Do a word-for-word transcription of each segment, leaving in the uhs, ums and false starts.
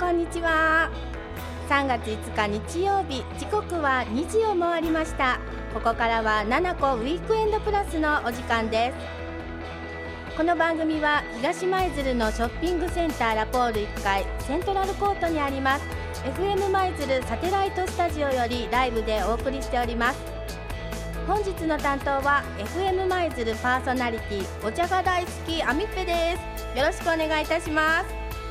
こんにちは。さんがついつか日曜日、時刻はにじを回りました。ここからはななこウィークエンドプラスのお時間です。この番組は東舞鶴のショッピングセンターラポールいっかいセントラルコートにあります エフエム 舞鶴サテライトスタジオよりライブでお送りしております。本日の担当は エフエム 舞鶴パーソナリティお茶が大好きアミッペです。よろしくお願いいたします。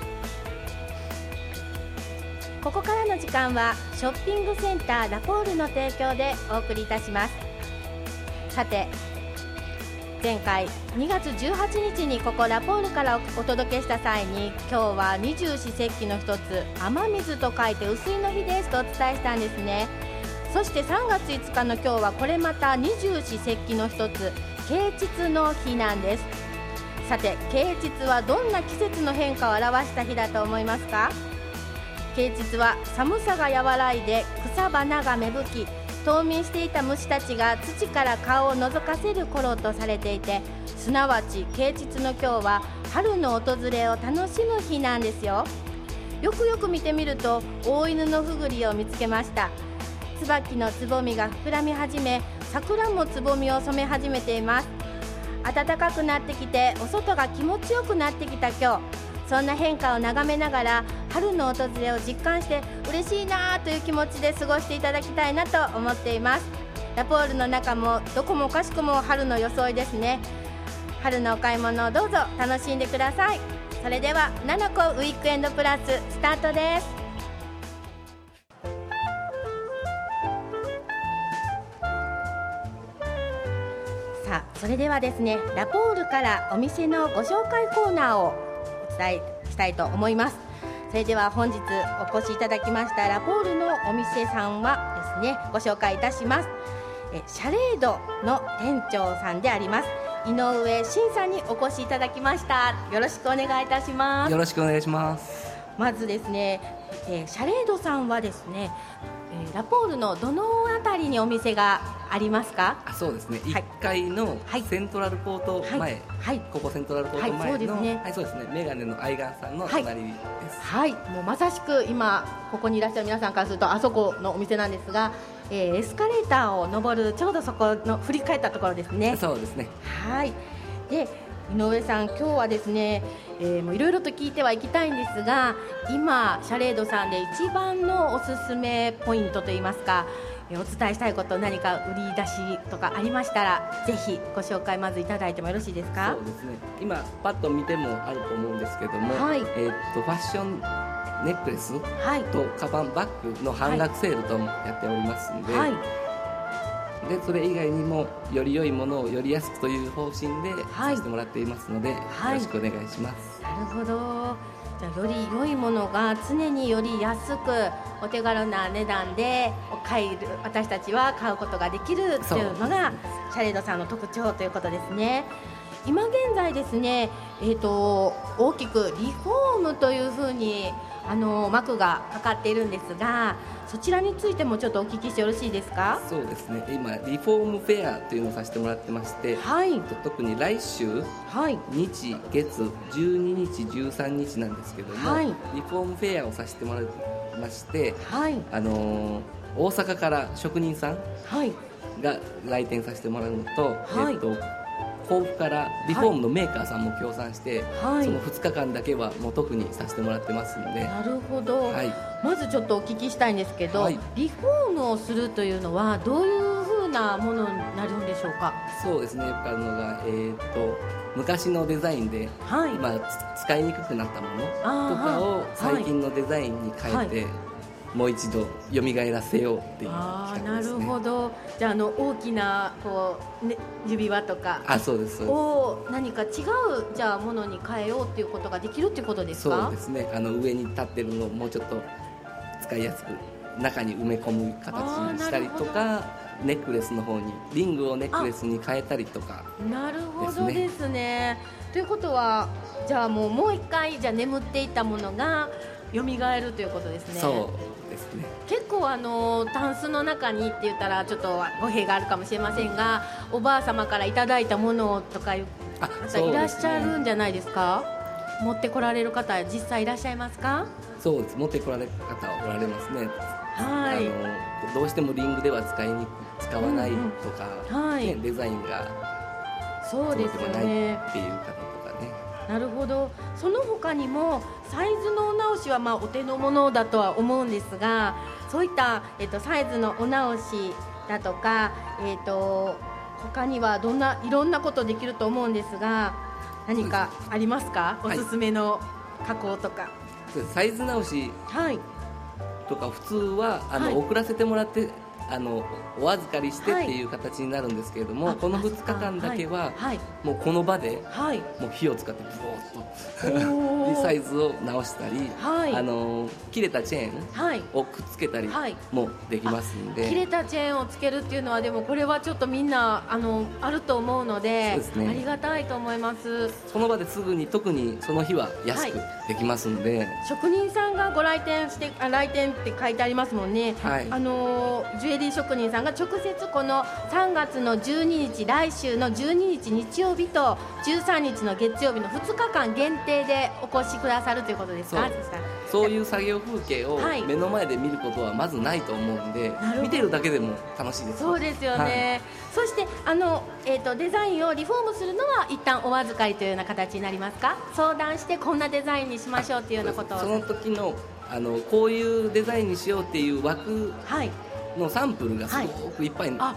ここからの時間はショッピングセンターラポールの提供でお送りいたします。さて、前回にがつじゅうはちにちにここラポールからお届けした際に、今日は二十四節気の一つ雨水と書いて雨水の日ですとお伝えしたんですね。そしてさんがついつかの今日はこれまた二十四節気の一つ啓蟄の日なんです。さて、啓蟄はどんな季節の変化を表した日だと思いますか？啓蟄は寒さが和らいで草花が芽吹き、冬眠していた虫たちが土から顔を覗かせる頃とされていて、すなわち啓蟄の今日は春の訪れを楽しむ日なんですよ。よくよく見てみると大犬のふぐりを見つけました。椿のつぼみが膨らみ始め、桜もつぼみを染め始めています。暖かくなってきてお外が気持ちよくなってきた今日、そんな変化を眺めながら春の訪れを実感して嬉しいなという気持ちで過ごしていただきたいなと思っています。ラポールの中もどこもかしこも春の装いですね。春のお買い物をどうぞ楽しんでください。それではななこウィークエンドプラススタートです。さあ、それではですね、ラポールからお店のご紹介コーナーをお伝えしたいと思います。それでは本日お越しいただきましたラポールのお店さんはですね、ご紹介いたします。えシャレードの店長さんであります井上真さんにお越しいただきました。よろしくお願いいたします。 よろしくお願いします。 まずですね、えー、シャレードさんはですね、えー、ラポールのどのあたりにお店がありますか？ あ、そうですね、 はい、 いっかいのセントラルコート前、はいはい、ここセントラルコート前の、はい、そうですね、はい、そうですね、メガネの愛玩さんの隣です。 はい、はい、もうまさしく今ここにいらっしゃる皆さんからするとあそこのお店なんですが、えー、エスカレーターを上るちょうどそこの振り返ったところですね。 そうですね。 はい。で、井上さん、今日はですね、えー、もういろいろと聞いてはいきたいんですが、今シャレードさんで一番のおすすめポイントといいますか、お伝えしたいこと、何か売り出しとかありましたらぜひご紹介まずいただいてもよろしいですか？ そうですね、今パッと見てもあると思うんですけども、はい、えー、っとファッションネックレスとカバン、バッグの半額セールとやっておりますので、はい、でそれ以外にもより良いものをより安くという方針でさせてもらっていますので、はい、よろしくお願いします。 なるほど。じゃあより良いものが常により安くお手軽な値段で買える、私たちは買うことができるというのがシャレードさんの特徴ということですね。今現在ですね、えーと、大きくリフォームというふうにあの幕がかかっているんですが、そちらについてもちょっとお聞きしてよろしいですか？ そうですね、今リフォームフェアというのをさせてもらってまして、はい、特に来週、はい、日月じゅうににちじゅうさんにちなんですけども、はい、リフォームフェアをさせてもらいまして、はい、あのー、大阪から職人さんが来店させてもらうのと、はい、えっと甲府からリフォームのメーカーさんも協賛して、はい、そのふつかかんだけはもう特にさせてもらってますので。 なるほど、はい、まずちょっとお聞きしたいんですけど、はい、リフォームをするというのはどういうふうなものになるんでしょうか？ そうですね、よくあるのが、えー、と昔のデザインで、はい、今使いにくくなったものとかを最近のデザインに変えて、はいはい、もう一度蘇らせようっていう企画ですね。 なるほど。じゃあ、あの大きなこう、ね、指輪とかあそうですそうですを何か違うじゃあものに変えようっていうことができるっていうことですか？ そうですね、あの上に立ってるのをもうちょっと使いやすく中に埋め込む形にしたりとか、ネックレスの方にリングをネックレスに変えたりとか、 ね、なるほどですね。ということはじゃあもうもう一回じゃあ眠っていたものが蘇るということですね。 そうですね。 結構あのタンスの中にって言ったらちょっと語弊があるかもしれませんが、おばあ様からいただいたものとかいらっしゃるんじゃないですか？ 持ってこられる方実際いらっしゃいますか？ そうです、持ってこられる方はおられますね。 はい、 あのどうしてもリングでは使いに使わないとか、うんうんはいね、デザインがそうですよねっていう方とかね。 なるほど。その他にもサイズのお直しはまあお手の物だとは思うんですが、そういった、えっと、サイズのお直しだとか、えっと、他にはどんないろんなことできると思うんですが、何かありますか？おすすめの加工とか。はい、 サイズ直しとか普通はあの、はい、送らせてもらってあのお預かりしてっていう形になるんですけれども、はい、このふつかかんだけは、はい、もうこの場で、はい、もう火を使ってブローッとサイズを直したり、はい、あの切れたチェーンをくっつけたりもできますんで、 はい、切れたチェーンをつけるっていうのはでもこれはちょっとみんな あのあると思うの で, そうです、ね、ありがたいと思います。 その場ですぐに特にその日は安くできますんで、はい、 職人さんがご来店してあ来店って書いてありますもんね、はい、あのジュエリー職人さんが直接このさんがつのじゅうににち来週のじゅうににち日曜日とじゅうさんにちの月曜日のふつかかん限定でお越しくださるということですか？ そう、そういう作業風景を目の前で見ることはまずないと思うんで、はい、見てるだけでも楽しいです。 そうですよね、はい、そしてあの、えーと、デザインをリフォームするのは一旦お預かりというような形になりますか？相談してこんなデザインにしましょうっていうようなことを、 その時の、あのこういうデザインにしようっていう枠のサンプルがすごくいっぱい、はい、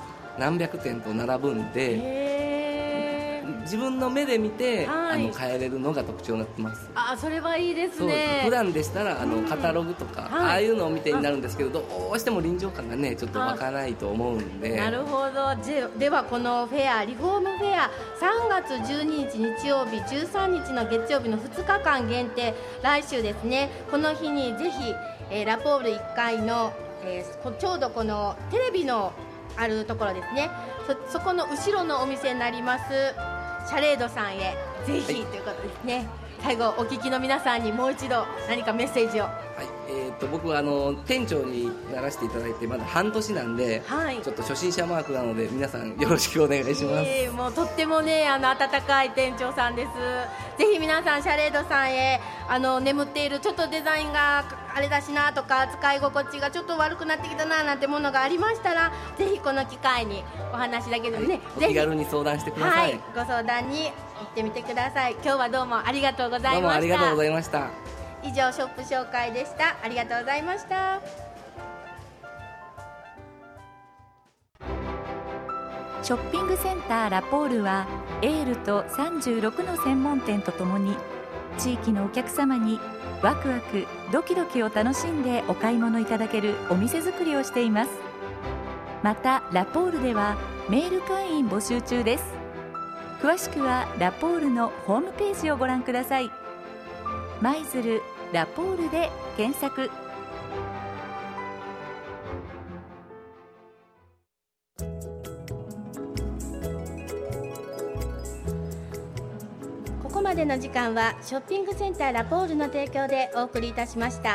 何百点と並ぶんで、自分の目で見て、はい、あの変えれるのが特徴になってます。 あ、それはいいですね。 普段でしたらあのカタログとか、うん、ああいうのを見てになるんですけど、どうしても臨場感がねちょっと湧かないと思うんで。 なるほど。ではこのフェアリフォームフェアさんがつじゅうににち日曜日じゅうさんにちの月曜日のふつかかん限定、来週ですね、この日にぜひ、えー、ラポールいっかいの、えー、ちょうどこのテレビのあるところですね、 そ, そこの後ろのお店になりますシャレードさんへぜひ、はい、ということですね。最後お聞きの皆さんにもう一度何かメッセージを。はい、 えー、と僕はあの店長にならせていただいてまだ半年なんで、はい、ちょっと初心者マークなので皆さんよろしくお願いします。 えー、もうとってもねあの温かい店長さんです。ぜひ皆さんシャレードさんへあの眠っているちょっとデザインがあれだしなとか使い心地がちょっと悪くなってきたななんてものがありましたら、ぜひこの機会にお話だけでもね、 はい、お気軽に相談してください。はい、 ご相談に行ってみてください。今日はどうもありがとうございました。 どうもありがとうございました。 以上ショップ紹介でした。ありがとうございました。 ショッピングセンターラポールはエールとさんじゅうろくの専門店とともに地域のお客様にワクワクドキドキを楽しんでお買い物いただけるお店作りをしています。またラポールではメール会員募集中です。詳しくはラポールのホームページをご覧ください。舞鶴ラポールで検索。 ここまでの時間はショッピングセンターラポールの提供でお送りいたしました。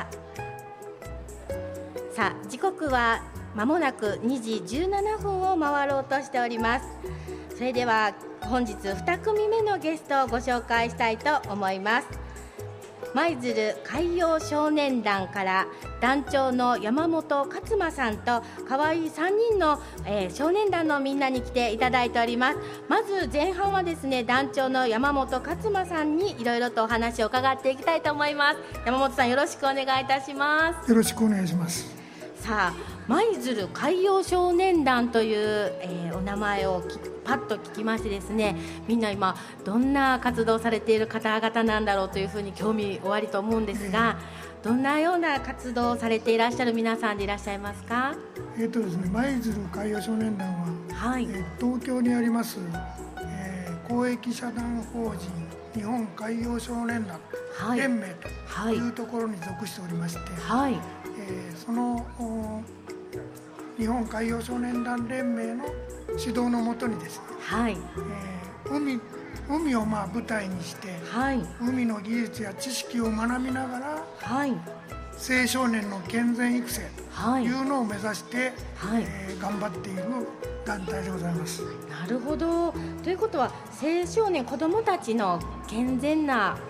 さあ時刻はまもなくにじじゅうななふんを回ろうとしております。それでは本日にくみめのゲストをご紹介したいと思います。舞鶴海洋少年団から団長の山本勝馬さんと可愛いさんにんの、えー、少年団のみんなに来ていただいております。まず前半はですね団長の山本勝馬さんにいろいろとお話を伺っていきたいと思います。山本さんよろしくお願いいたします。 よろしくお願いします。 さあ舞鶴海洋少年団という、えー、お名前をパッと聞きましてですね、みんな今どんな活動されている方々なんだろうというふうに興味おありと思うんですが、どんなような活動をされていらっしゃる皆さんでいらっしゃいますか？ えーとですね、舞鶴海洋少年団は、はいえー、東京にあります、えー、公益社団法人日本海洋少年団連盟というところに属しておりまして、はいえー、その日本海洋少年団連盟の指導のもとにですね、はいえー、海, 海をまあ舞台にして、はい、海の技術や知識を学びながら、はい、青少年の健全育成というのを目指して、はいえー、頑張っている団体でございます。 なるほど。ということは青少年子どもたちの健全な育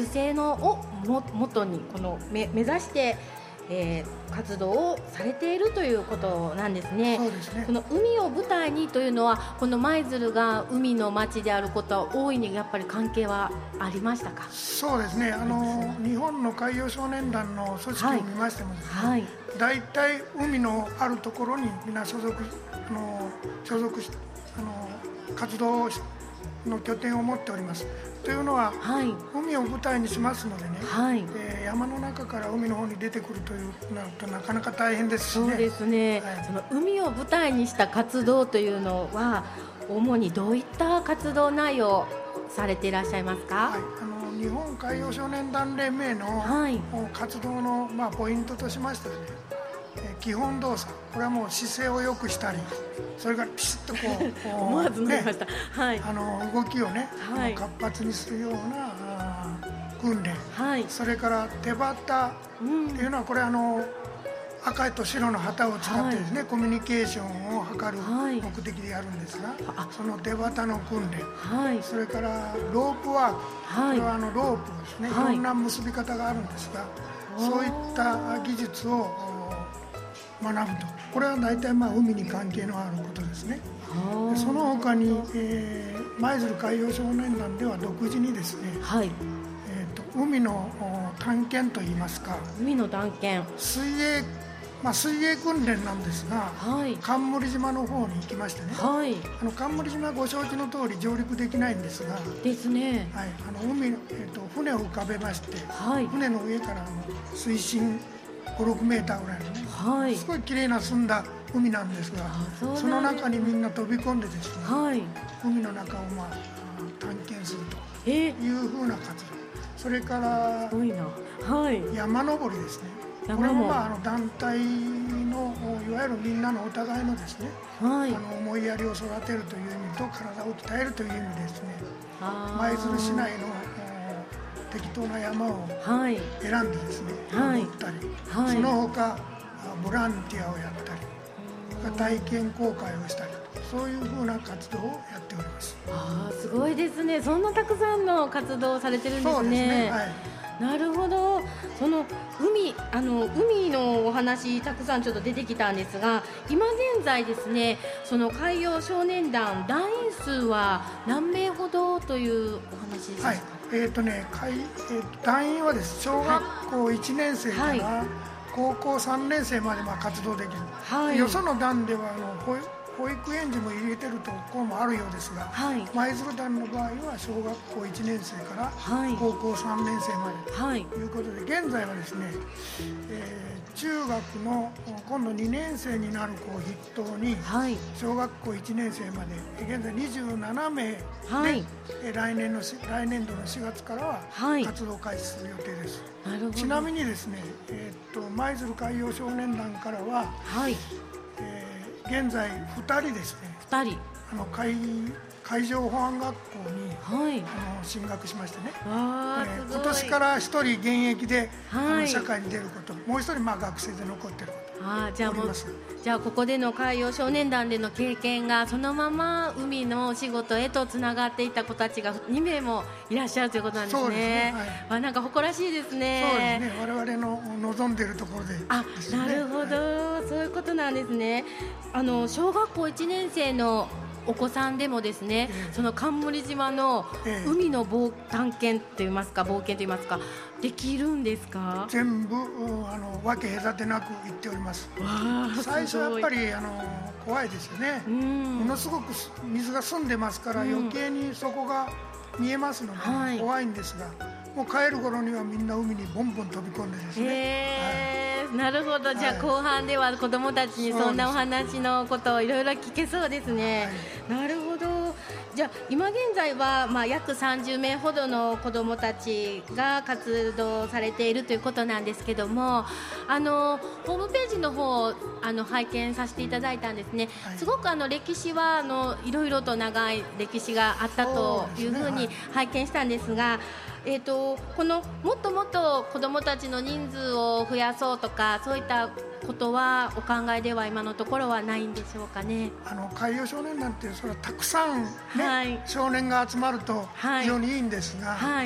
育成のをも元にこの目目指して、えー、活動をされているということなんですね。 そうですね。 この海を舞台にというのはこの舞鶴が海の町であることは大いにやっぱり関係はありましたか？ そうですね。あの日本の海洋少年団の組織を見ましてもですね、はいはい、大体海のあるところにみんな所属あの所属しあの活動の拠点を持っております。というのは、はい、海を舞台にしますのでね、はい、えー、山の中から海の方に出てくるというなるとなかなか大変ですしね。 そうですね、はい、その海を舞台にした活動というのは主にどういった活動内容されていらっしゃいますか？ はい、あの日本海洋少年団連盟の、はい、活動の、まあ、ポイントとしましてはね、基本動作、これはもう姿勢を良くしたり、それからピシッとこう思わず飲みました、ね、はい、 あの動きをね、はい、活発にするような訓練、はい、それから手旗っていうのは、これあの赤と白の旗を使ってですね、はい、コミュニケーションを図る目的でやるんですが、はい、その手旗の訓練、はい、それからロープワーク、はい、これはあのロープですね、はい、いろんな結び方があるんですが、そういった技術を学ぶと、これは大体まあ海に関係のあることですね。でその他に舞鶴海洋少年団では独自にですね、はい、えー、と海の探検といいますか、 海の探検、 水泳、まあ、水泳訓練なんですが、はい、冠島の方に行きましてね、はい、あの冠島はご承知の通り上陸できないんですがですね、 はい、あの海、えー、と船を浮かべまして、はい、船の上からあの水深ご、ろくメーターぐらいのね、はい、すごい綺麗な澄んだ海なんですが、 そ, その中にみんな飛び込んでですね、はい、海の中を、まあ、探検するというふうな活動、それからすごいな、はい、 山登りですね。これも、まあ、あの団体のいわゆるみんなのお互いのですね、はい、あの思いやりを育てるという意味と体を鍛えるという意味ですね、舞鶴市内の適当な山を選んでですね、はい、登ったり、はい、その他ボランティアをやったり、体験公開をしたり、そういうふうな活動をやっております。 あー、すごいですね。そんなたくさんの活動をされてるんですね。 そうですね、はい、 なるほど。その海、あの海のお話たくさんちょっと出てきたんですが、今現在ですね、その海洋少年団団員数は何名ほどというお話ですか？はい、 えーとね、海えー、団員はです、小学校いちねん生から、はい、高校さんねん生までまあ活動できる、はい、よその団ではあの保保育園児も入れてるところもあるようですが、舞鶴団の場合は小学校いちねん生から高校さんねん生までということで、現在はですね、えー、中学の今度にねん生になる子を筆頭に、小学校いちねん生まで現在にじゅうななめいで、はい、来年の来年度のしがつからは活動開始する予定です。はい、ちなみにですね、えー、っと舞鶴海洋少年団からは、はい、えー現在ふたりですね、ふたりあの 海, 海上保安学校に、はい、あの進学しましてね、あ、えー、今年からひとり現役で、はい、あの社会に出ること、もうひとりまあ学生で残っていること、あ、じゃあもうじゃあここでの海洋少年団での経験がそのまま海の仕事へとつながっていった子たちがにめいもいらっしゃるということなんですね。そうですね、はい、まあ、なんか誇らしいですね。 そうですね、我々の望んでいるところでですね。 あ、なるほど、はい、そういうことなんですね。あの小学校いちねん生のお子さんでもですね、えー、その冠島の海の冒探検といいますか、冒険といいますか、できるんですか？ 全部あの分け隔てなく行っております。最初はやっぱりあの怖いですよね。ものすごく水が澄んでますから、余計にそこが見えますので、はい、怖いんですが、もう帰る頃にはみんな海にボンボン飛び込んでですね、 えーはい、なるほど。じゃあ後半では子どもたちにそんなお話のことをいろいろ聞けそうですね、はい、なるほど。じゃあ今現在はまあ約さんじゅうめいほどの子どもたちが活動されているということなんですけども、あのホームページの方をあの拝見させていただいたんですね、はい、すごくあの歴史はあのいろいろと長い歴史があったというふうに拝見したんですが、えーと、このもっともっと子どもたちの人数を増やそうとか、そういったことはお考えでは今のところはないんでしょうかね。 あの海洋少年団ってそれはたくさん、ね、はい、少年が集まると非常にいいんですが、はい、あ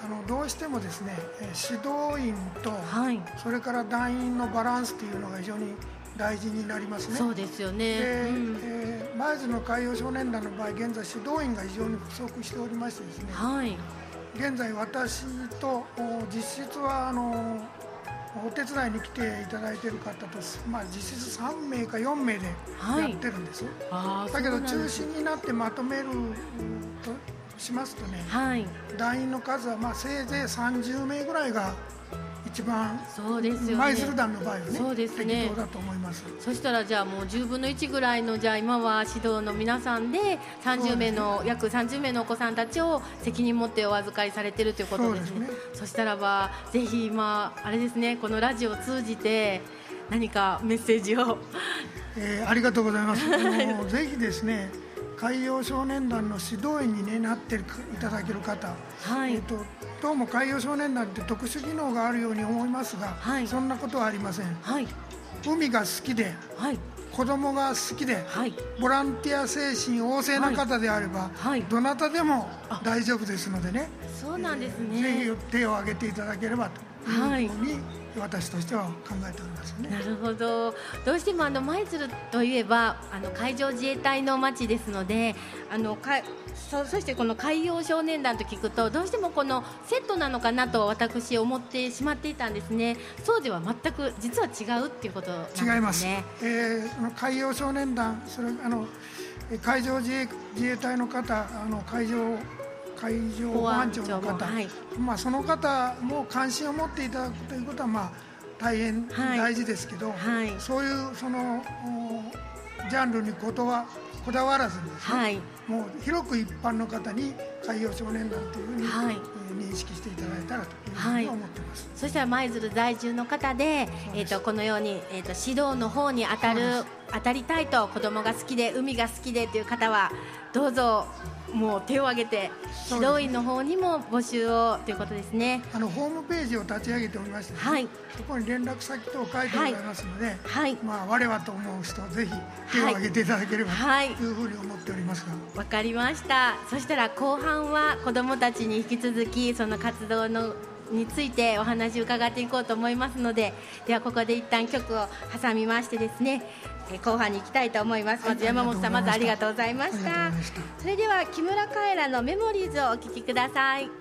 あのどうしてもですね指導員と、はい、それから団員のバランスというのが非常に大事になりますね。 そうですよね。 で、うんえー、舞鶴の海洋少年団の場合、現在指導員が非常に不足しておりましてですね、はい、現在私と実質はあのお手伝いに来ていただいている方と、まあ、実質さんめいかよんめいでやってるんです、はい、だけど中心になってまとめるとしますとね、はい、団員の数はまあせいぜいさんじゅうめいぐらいが一番舞鶴団の場合はね、そうですね、適当だと思います。 そしたらじゃあもうじゅうぶんのいちぐらいのじゃあ今は指導の皆さんでさんじゅうめいの、ね、約さんじゅうめいのお子さんたちを責任持ってお預かりされているということですね。そうですね。そしたらばぜひ今あれですね、このラジオを通じて何かメッセージを、 えー、ありがとうございます。あのぜひですね海洋少年団の指導員に、ね、なっていただける方、はいえー、とどうも海洋少年団って特殊技能があるように思いますが、はい、そんなことはありません、はい、海が好きで、はい、子供が好きで、はい、ボランティア精神旺盛な方であれば、はい、どなたでも大丈夫ですのでね、 そうなんですね、 えー、ぜひ手を挙げていただければというふうに、はい、私としては考えておりますね。 なるほど。どうしてもあの舞鶴といえばあの海上自衛隊の町ですので、あのか そ, そしてこの海洋少年団と聞くとどうしてもこのセットなのかなと私思ってしまっていたんですね。そうでは全く実は違うっていうことなんですね。 違います、えー、海洋少年団、それあの海上自 衛, 自衛隊の方、あの海上海上保安庁の方、はい、まあ、その方も関心を持っていただくということは、まあ、大変大事ですけど、はいはい、そういうそのジャンルにことはこだわらずにですね、はい、もう広く一般の方に海洋少年団というふうに、はい、認識していただいたらというふうに思っています、 はい、そしたら舞鶴在住の方で、えー、とこのように、えー、と指導の方に当たる当たりたいと、子供が好きで海が好きでという方はどうぞもう手を挙げて指導員の方にも募集をということですね。 あのホームページを立ち上げておりまして、ね、はい、そこに連絡先等書いてございますので、はい、まあ、我はと思う人はぜひ手を挙げていただければ、はい、というふうに思っておりますが、 わかりました。そしたら後半は子どもたちに引き続きその活動のについてお話を伺っていこうと思いますので、ではここで一旦曲を挟みましてですね、後半に行きたいと思います。まず山本さん、まずありがとうございました。それでは木村カエラのメモリーズをお聴きください。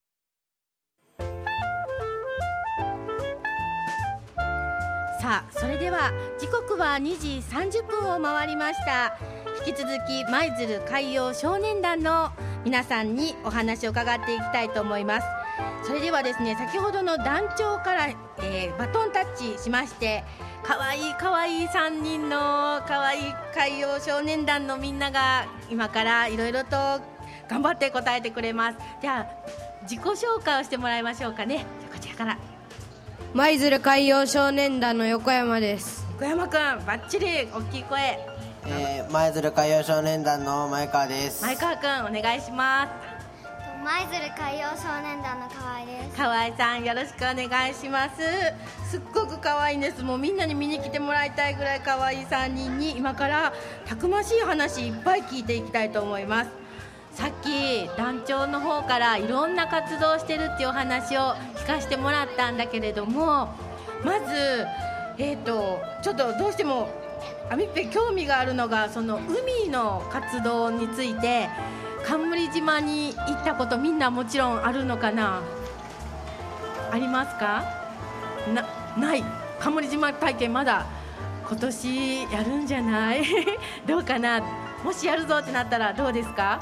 さあ、それでは時刻はにじさんじゅっぷんを回りました。引き続き舞鶴海洋少年団の皆さんにお話を伺っていきたいと思います。それではですね、先ほどの団長から、えー、バトンタッチしまして、かわいいかわいいさんにんのかわいい海洋少年団のみんなが今からいろいろと頑張って答えてくれます。じゃあ自己紹介をしてもらいましょうかね。じゃあこちらから。 舞鶴海洋少年団の横山です。 横山くん、バッチリ大きい声。 えー、舞鶴海洋少年団の前川です。 前川くん、お願いします。 舞鶴海洋少年団の河合です。 河合さん、よろしくお願いします。すっごく可愛いんです。もうみんなに見に来てもらいたいぐらい可愛いさんにんに今からたくましい話いっぱい聞いていきたいと思います。さっき団長の方からいろんな活動をしてるっていうお話を聞かせてもらったんだけれども、まず、えーと、ちょっとどうしてもあみっぺ興味があるのがその海の活動について、冠島に行ったことみんなもちろんあるのかな、ありますか？ な, ない冠島体験まだ今年やるんじゃないどうかな。もしやるぞってなったらどうですか？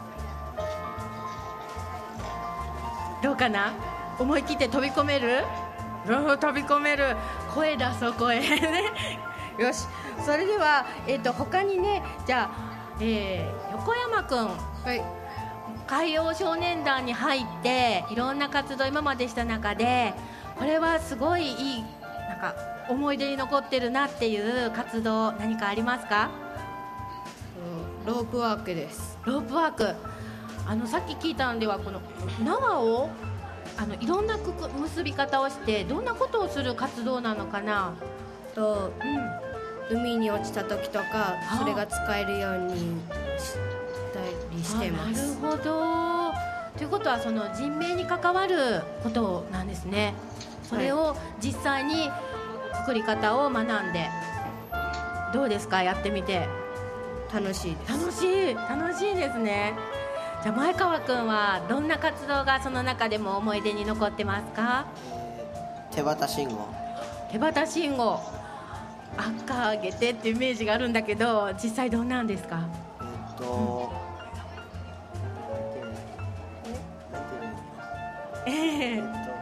どうかな。思い切って飛び込める？飛び込める。声出そう声よし、それでは、えーと、他にね、じゃあえー、横山くん、はい、海洋少年団に入っていろんな活動今までした中で、これはすごいいい、なんか思い出に残ってるなっていう活動何かありますか？ ロープワークです。 ロープワーク、あのさっき聞いたのではこの縄をあのいろんなくく結び方をしてどんなことをする活動なのかなと、うん、海に落ちた時とかそれが使えるようにしたりしてます。 なるほど。 ということはその人命に関わることなんですね。それを実際に作り方を学んでどうですか、やってみて。 楽しいです。 楽しい楽しいですね。じゃあ前川くんはどんな活動がその中でも思い出に残ってますか？ えー、手旗信号。 手旗信号、赤あげてっていうイメージがあるんだけど、実際どうなんですか？ えっと、 うん、ええー、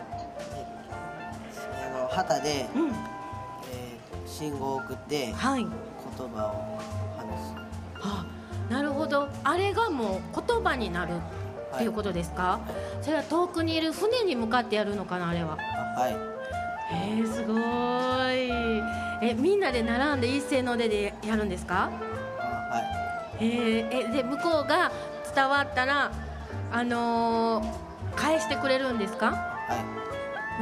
あの旗で、 うん、 えー、信号を送って、はい、言葉を話す。 はあ、なるほど。あれがもう言葉になるっていうことですか？はい、それは遠くにいる船に向かってやるのかな、あれは。 はい。 えー、すごい。え、みんなで並んで一斉の出でやるんですか？ はい。 えー、えで向こうが伝わったら、あのー、返してくれるんですか？ はい。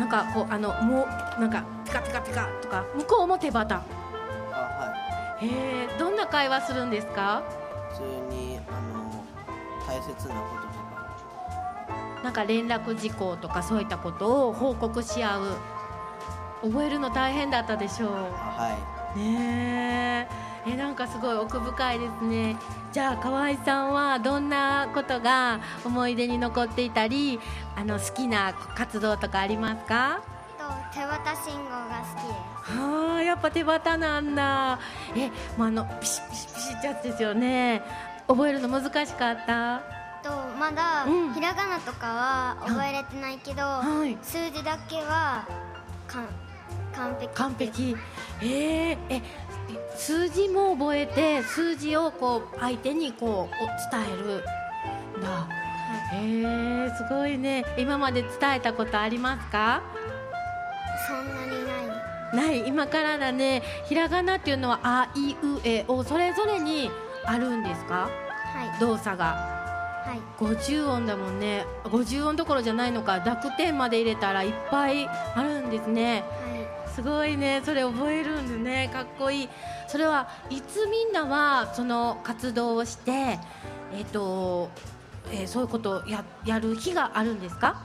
なんかこうあのもうなんかピカピカピカとか、向こうも手旗。 あ、はい。 えー、どんな会話するんですか？ 普通にあの大切なこととか、 なんか連絡事項とかそういったことを報告し合う。覚えるの大変だったでしょう。 はい。 ねえ、えなんかすごい奥深いですね。じゃあ河合さんはどんなことが思い出に残っていたり、あの好きな活動とかありますか？ と手旗信号が好きです。 はあ、やっぱ手旗なんだ。え、まあ、あのピシッピシッピシッってやつですよね。覚えるの難しかった？ とまだ、うん、ひらがなとかは覚えれてないけど、はい、数字だけはかん完璧。 完璧。えー、え数字も覚えて、数字をこう相手にこう伝えるんだ。へえー、すごいね。今まで伝えたことありますか？ そんなにない。ない。今からだね。ひらがなっていうのはあいうえおそれぞれにあるんですか？ はい。 動作が。はい。ごじゅう音だもんね。ごじゅう音どころじゃないのか。濁点まで入れたらいっぱいあるんですね。はい。すごいね。それ覚えるんでね。かっこいい。それはいつみんなはその活動をして、えっと、えー、そういうことを や, やる日があるんですか？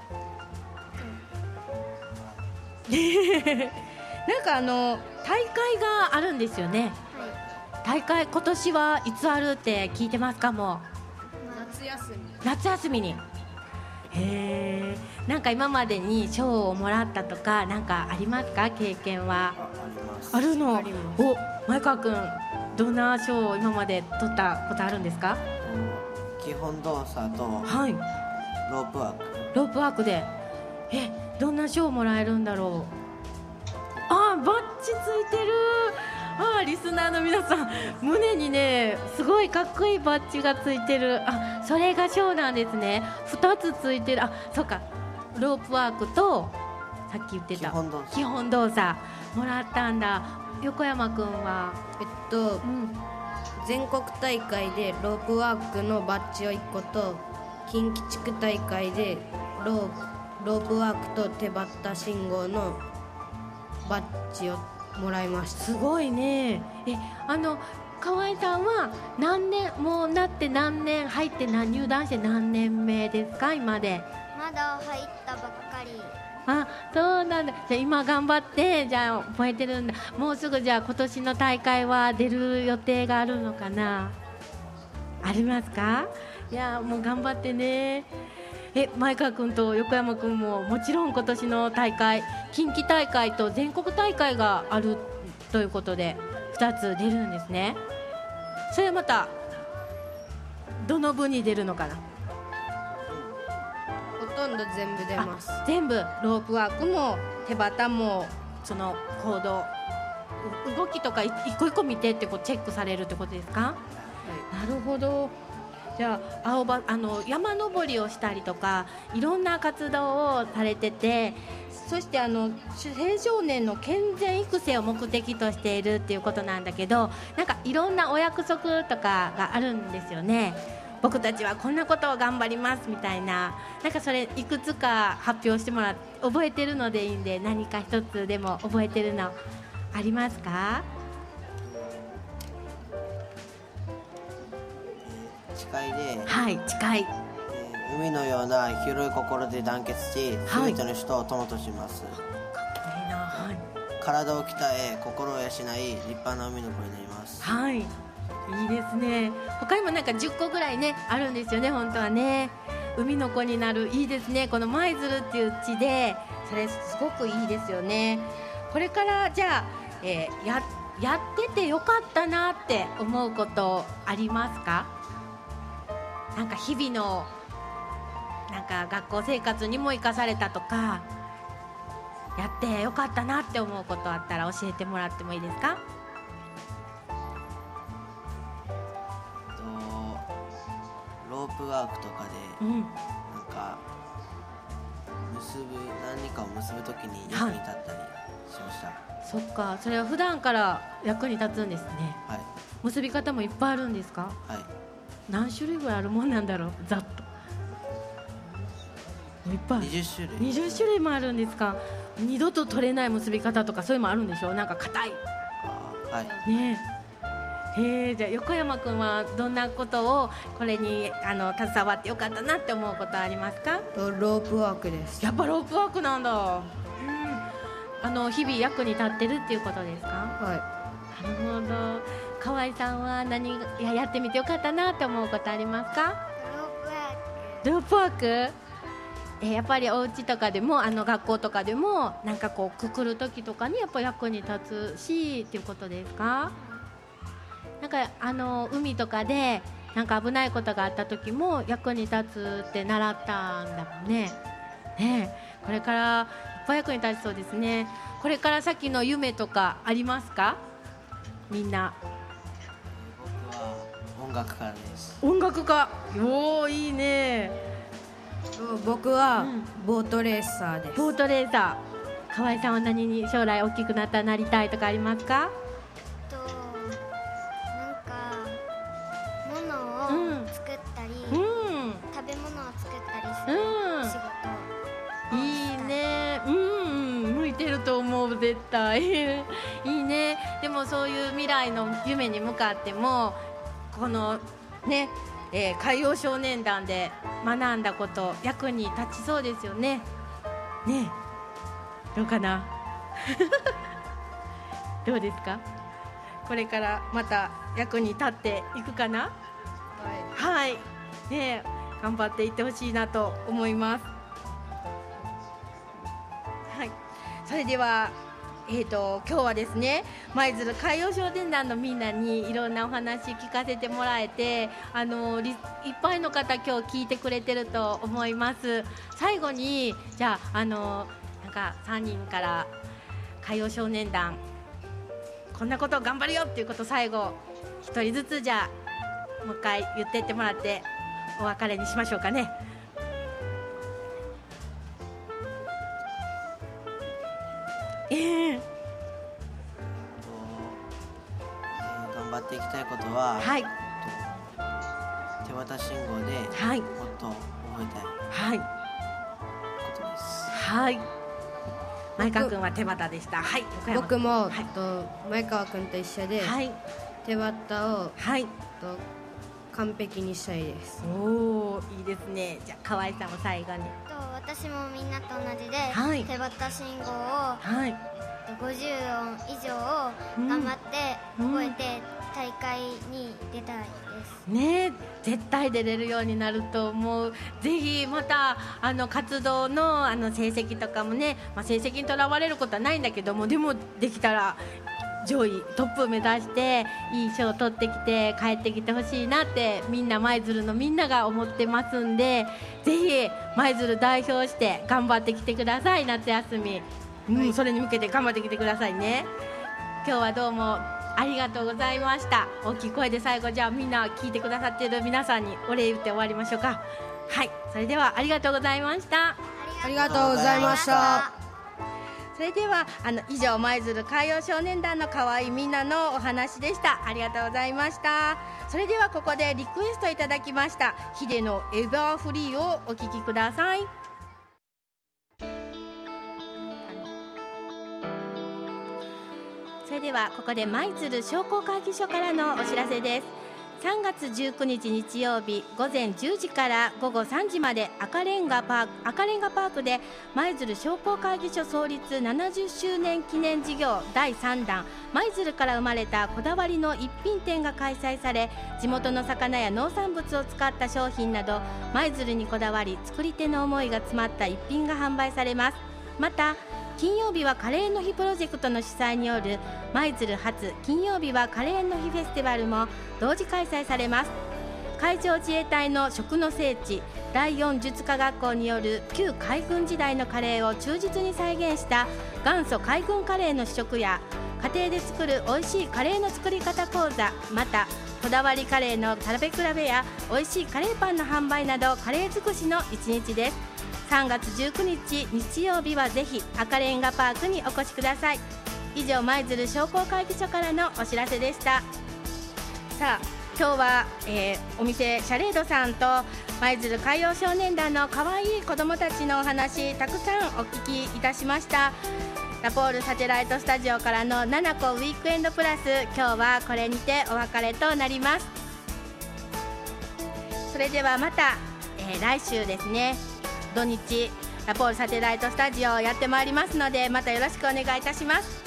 うん、なんかあの大会があるんですよね。はい、大会今年はいつあるって聞いてますか？もう夏休み。 夏休みに。へー、なんか今までに賞をもらったとかなんかありますか？経験は。 あ, あります。 あるの。お、前川くんどんな賞を今まで取ったことあるんですか？ 基本動作と、 はい、 ロープワーク。 ロープワークで、え、どんな賞をもらえるんだろう。あー、バッチついてる。あー、リスナーの皆さん胸にねすごいかっこいいバッジがついてる。あ、それが賞なんですね。ふたつついてる。あ、そうか、ロープワークとさっき言ってた基本動作、 基本動作もらったんだ。横山くんはえっと、うん、全国大会でロープワークのバッジをいっこと近畿地区大会で ロ, ロープワークと手旗信号のバッジをもらいました。 すごいね。え、あの河合さんは何年もうなって何年入って何入団して何年目ですか？今でまだ入ったばっかり。 あ、そうなんだ。じゃあ今頑張ってじゃあ覚えてるんだ。もうすぐじゃあ今年の大会は出る予定があるのかな？ありますか？いやもう頑張ってね。え、前川君と横山君ももちろん今年の大会近畿大会と全国大会があるということでふたつ出るんですね。それまたどの部に出るのかな？ ほとんど全部出ます。 全部ロープワークも手旗もその行動動きとか一個一個見てってこうチェックされるってことですか？はい、なるほど。じゃあ青葉あの山登りをしたりとかいろんな活動をされてて、そしてあの青少年の健全育成を目的としているっていうことなんだけど、なんかいろんなお約束とかがあるんですよね。僕たちはこんなことを頑張りますみたいな、なんかそれいくつか発表してもらって覚えてるのでいいんで、何か一つでも覚えてるのありますか？ 誓いで、 はい、誓い、 え海のような広い心で団結し、すべての人を友とします。 かっこいいな。はい、 体を鍛え心を養い立派な海の子になります。 はい、いいですね。他にもなんかじゅっこぐらいねあるんですよね、本当はね。海の子になる、いいですね。この舞鶴っていう地でそれすごくいいですよね。これからじゃあ、えー、や, やっててよかったなって思うことありますか？なんか日々のなんか学校生活にも生かされたとか、やってよかったなって思うことあったら教えてもらってもいいですか？ ロープワークとかで、うん、なんか結ぶ何かを結ぶときに役に立ったりしました。はい、 そっか、それは普段から役に立つんですね。 はい、 結び方もいっぱいあるんですか？ はい、 何種類ぐらいあるもんなんだろう、ざっと。いっぱいにじゅっしゅるいにじゅっしゅるいもあるんですか？二度と取れない結び方とかそういうのもあるんでしょう？なんか硬い。 あ、はい、 ねえ。へえ、じゃあ横山くんはどんなことをこれにあの携わってよかったなって思うことありますか？ ロープワークです。 やっぱロープワークなんだ。うん、あの日々役に立ってるっていうことですか？ はい。 なるほど。河合さんは何ややってみてよかったなって思うことありますか？ロープワーク。ロープワーク。えー、やっぱりお家とかでもあの学校とかでもなんかこうくくる時とかにやっぱ役に立つしっていうことですか？なんかあの海とかでなんか危ないことがあった時も役に立つって習ったんだもんね。ねえ、これからいっぱい役に立ちそうですね。これから先の夢とかありますか？みんな。 僕は音楽家です。 音楽家。おー、いいね。 僕はボートレーサーです。 ボートレーサー。河合さんは何に将来大きくなったらなりたいとかありますか？ となんか物を作ったり、うん、食べ物を作ったりする仕事、 うん、いいね。うん、向いてると思う、絶対。いいね。でもそういう未来の夢に向かってもこのね、えー、海洋少年団で学んだこと役に立ちそうですよね。ねえ、どうかな。どうですか？これからまた役に立っていくかな？はい、はい、ねえ、頑張っていってほしいなと思います。はい、それではえーと、今日はですね、舞鶴海洋少年団のみんなにいろんなお話聞かせてもらえて、あのいっぱいの方今日聞いてくれてると思います。最後にじゃあ、あのなんかさんにんから海洋少年団こんなこと頑張るよっていうこと最後ひとりずつじゃあもう一回言ってってもらってお別れにしましょうかね。えー、 えー、頑張っていきたいことは、 はい、 手渡信号で、はい、もっと覚えたいことです。 はい、前川君は手旗でした。はい、 僕も、はい、と前川君と一緒で、はい、手旗を、はい、と完璧にしたいです。 おー、いいですね。じゃあ河合さんも最後に。 と私もみんなと同じで、はい、手旗信号を、はい、ごじゅうおん以上を頑張って覚えて大会に出たいです、 うん、ね、絶対出れるようになると思う。ぜひまたあの活動 の, あの成績とかもね、まあ、成績にとらわれることはないんだけども、でもできたら上位トップを目指していい賞を取ってきて帰ってきてほしいなってみんな舞鶴のみんなが思ってますんで、ぜひ舞鶴代表して頑張ってきてください。夏休み、うん、はい、それに向けて頑張ってきてくださいね。今日はどうもありがとうございました。大きい声で最後じゃあみんな聞いてくださっている皆さんにお礼言って終わりましょうか。はい、それではありがとうございました。 ありがとうございました。 それではあの以上舞鶴海洋少年団の可愛いみんなのお話でした。ありがとうございました。それではここでリクエストいただきましたヒデのエバーフリーをお聴きください。それではここで舞鶴商工会議所からのお知らせです。 さんがつじゅうくにち日曜日ごぜんじゅうじからごごさんじまで赤レンガパーク、赤レンガパークで舞鶴商工会議所創立ななじゅっしゅうねん記念事業だいさんだん舞鶴から生まれたこだわりの一品展が開催され、地元の魚や農産物を使った商品など舞鶴にこだわり作り手の思いが詰まった一品が販売されます。また金曜日はカレーの日プロジェクトの主催による舞鶴発金曜日はカレーの日フェスティバルも同時開催されます。海上自衛隊の食の聖地だいよん術科学校による旧海軍時代のカレーを忠実に再現した元祖海軍カレーの試食や、家庭で作る美味しいカレーの作り方講座、またこだわりカレーの食べ比べや美味しいカレーパンの販売などカレー尽くしの一日です。さんがつじゅうくにち日曜日はぜひ赤レンガパークにお越しください。以上、舞鶴商工会議所からのお知らせでした。さあ今日は、えー、お店シャレードさんと舞鶴海洋少年団のかわいい子どもたちのお話たくさんお聞きいたしました。ラポールサテライトスタジオからのななこウィークエンドプラス、今日はこれにてお別れとなります。それではまた、えー、来週ですね、土日ラポールサテライトスタジオをやってまいりますので、またよろしくお願いいたします。